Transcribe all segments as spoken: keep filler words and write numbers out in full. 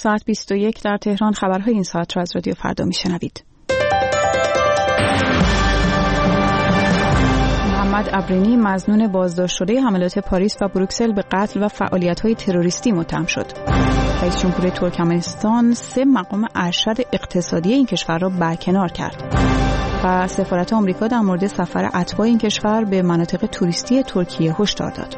ساعت بیست و یک در تهران. خبرهای این ساعت را از رادیو فردا میشنوید. محمد عبرینی مظنون بازداشت شده حملات پاریس و بروکسل به قتل و فعالیت‌های تروریستی متهم شد. رئیس جمهور ترکمنستان سه مقام ارشد اقتصادی این کشور را برکنار کرد. و سفارت آمریکا در مورد سفر اتباع این کشور به مناطق توریستی ترکیه هشدار داد.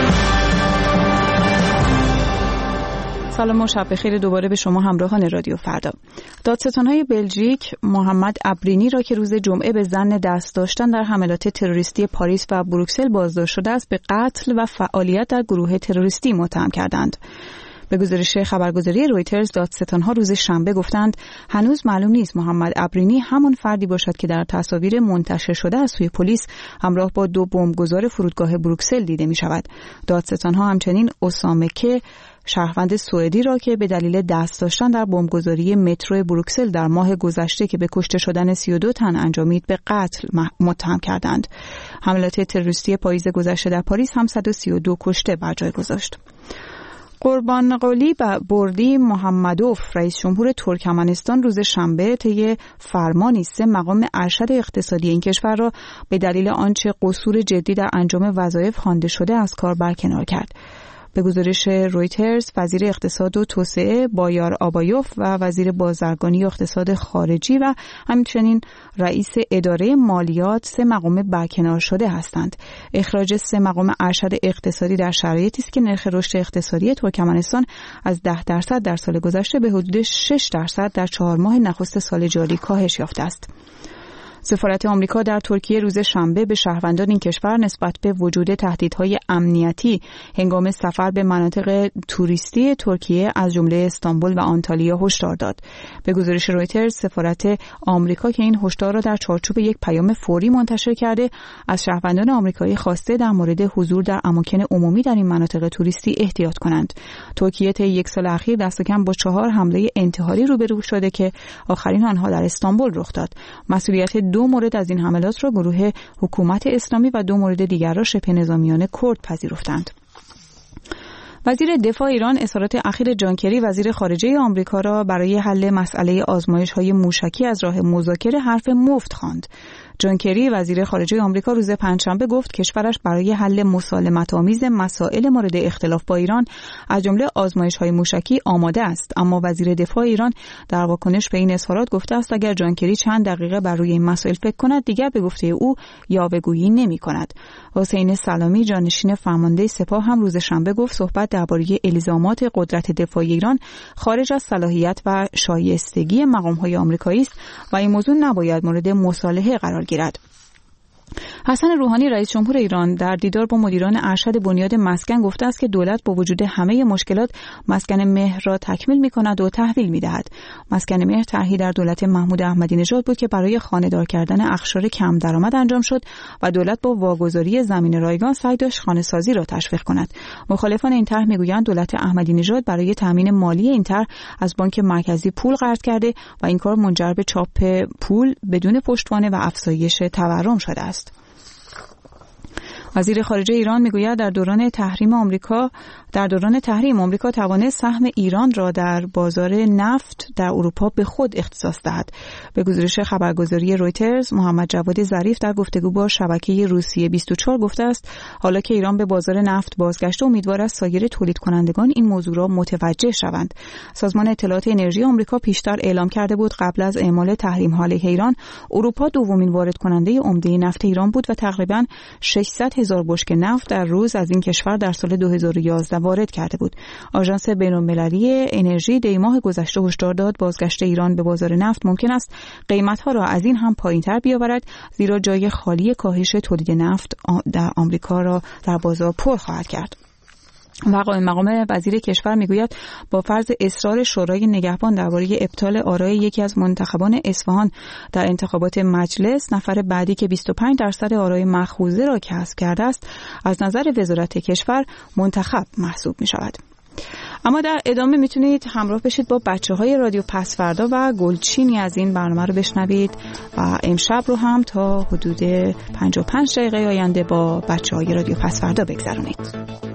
سلام و شب بخیر دوباره به شما همراهان رادیو فردا. دادستان‌های بلژیک محمد عبرینی را که روز جمعه به ظن دست داشتن در حملات تروریستی پاریس و بروکسل بازداشت شده است به قتل و فعالیت در گروه تروریستی متهم کردند. به گزارش خبرگزاری رویترز دادستان‌ها روز شنبه گفتند هنوز معلوم نیست محمد عبرینی همان فردی باشد که در تصاویر منتشر شده از سوی پلیس همراه با دو بمبگذار فرودگاه بروکسل دیده می‌شود. دادستان‌ها همچنین اسامه که شهروند سوئدی را که به دلیل دست داشتن در بمبگذاری مترو بروکسل در ماه گذشته که به کشته شدن سی و دو تن انجامید به قتل متهم کردند. حملات تروریستی پاییز گذشته در پاریس هم صد و سی و دو کشته بر جای گذاشت. قربانقلی بردی محمدوف رئیس جمهور ترکمنستان روز شنبه طی فرمانی سه مقام ارشد اقتصادی این کشور را به دلیل آنچه قصور جدی در انجام وظایف خوانده شده از کار برکنار کرد. به گزارش رویترز وزیر اقتصاد و توسعه بایار آبایوف و وزیر بازرگانی و اقتصاد خارجی و همچنین رئیس اداره مالیات سه مقام برکنار شده هستند. اخراج سه مقام ارشد اقتصادی در شرایطی است که نرخ رشد اقتصادی ترکمنستان از ده درصد در سال گذشته به حدود شش درصد در چهار ماه نخست سال جاری کاهش یافته است. سفارت آمریکا در ترکیه روز شنبه به شهروندان این کشور نسبت به وجود تهدیدهای امنیتی هنگام سفر به مناطق توریستی ترکیه از جمله استانبول و آنتالیا هشدار داد. به گزارش رویترز سفارت آمریکا که این هشدار را در چارچوب یک پیام فوری منتشر کرده از شهروندان آمریکایی خواسته در مورد حضور در اماکن عمومی در این مناطق توریستی احتیاط کنند. ترکیه طی یک سال اخیر دست کم با چهار حمله انتحاری روبرو شده که آخرین آنها در استانبول رخ داد. مسئولیت دو مورد از این حملات را گروه حکومت اسلامی و دو مورد دیگر را شبه نظامیان کرد پذیرفتند. وزیر دفاع ایران اظهارات اخیر جان کری وزیر خارجه آمریکا را برای حل مسئله آزمایش‌های موشکی از راه مذاکره حرف مفت خواند. جان کری وزیر خارجه آمریکا روز پنجشنبه گفت کشورش برای حل مسالمت‌آمیز مسائل مورد اختلاف با ایران از جمله آزمایش‌های موشکی آماده است، اما وزیر دفاع ایران در واکنش به این اظهارات گفته است اگر جان کری چند دقیقه بر روی این مسائل فکر کند دیگر به گفته او یاوه‌گویی نمی‌کند. حسین سلامی جانشین فرمانده سپاه هم روز شنبه گفت صحبت درباره الزامات قدرت دفاعی ایران خارج از صلاحیت و شایستگی مقام‌های آمریکایی است و این موضوع نباید مورد مصالحه قرار گیرد. حسن روحانی رئیس جمهور ایران در دیدار با مدیران ارشد بنیاد مسکن گفته است که دولت با وجود همه مشکلات مسکن مهر را تکمیل می‌کند و تحویل می‌دهد. مسکن مهر طرحی در دولت محمود احمدی نژاد بود که برای خانه‌دار کردن اقشار کم درآمد انجام شد و دولت با واگذاری زمین رایگان سعی داشت خانه‌سازی را تشویق کند. مخالفان این طرح می‌گویند دولت احمدی نژاد برای تامین مالی این طرح از بانک مرکزی پول قرض کرده و این کار منجر به چاپ پول بدون پشتوانه و افزایش تورم شده است. وزیر خارجه ایران میگوید در دوران تحریم آمریکا در دوران تحریم آمریکا توانست سهم ایران را در بازار نفت در اروپا به خود اختصاص دهد. به گزارش خبرگزاری رویترز محمد جواد ظریف در گفتگو با شبکه روسیه بیست و چهار گفته است حالا که ایران به بازار نفت بازگشته امیدوار است سایر تولید کنندگان این موضوع را متوجه شوند. سازمان اطلاعات انرژی آمریکا پیشتر اعلام کرده بود قبل از اعمال تحریم علیه ایران اروپا دومین وارد کننده عمده نفت ایران بود و تقریباً ششصد هزار بشکه نفت در روز از این کشور در سال دو هزار و یازده وارد کرده بود. آژانس بین‌المللی انرژی دی ماه گذشته هشدار داد بازگشت ایران به بازار نفت ممکن است قیمت‌ها را از این هم پایین‌تر بیاورد زیرا جای خالی کاهش تولید نفت در آمریکا را در بازار پر خواهد کرد. و قائم مقام وزیر کشور میگوید با فرض اصرار شورای نگهبان درباره ابطال آرای یکی از منتخبان اصفهان در انتخابات مجلس نفر بعدی که بیست و پنج درصد آرای مأخوذه را کسب کرده است از نظر وزارت کشور منتخب محسوب می شود. اما در ادامه میتونید همراه بشید با بچه های رادیو پسفردا و گلچینی از این برنامه رو بشنوید و امشب رو هم تا حدود پنجاه و پنج دقیقه آینده با بچه های رادیو پسفردا بگذرونید.